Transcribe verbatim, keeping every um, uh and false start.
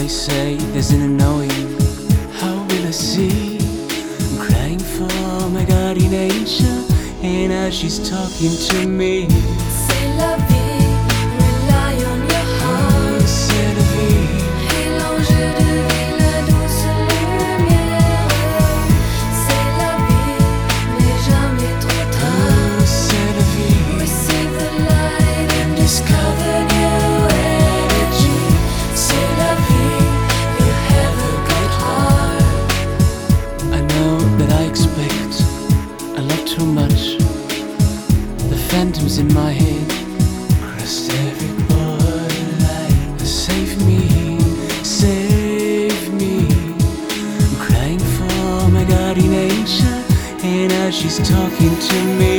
they say there's an knowing. How will I see? I'm crying for my guardian angel, and now she's talking to me. C'est la vie, rely on your heart. Oh, c'est la vie. Et l'enjeu de vie, la douce lumière. C'est la vie, mais jamais trop tard. Oh, c'est la vie. Receive the light and discover new energy. C'est la vie, you have a good heart. I know that I expect a lot too much. The phantoms in my head crossed every borderline. Save me, save me. I'm crying for my guardian angel, and now she's talking to me.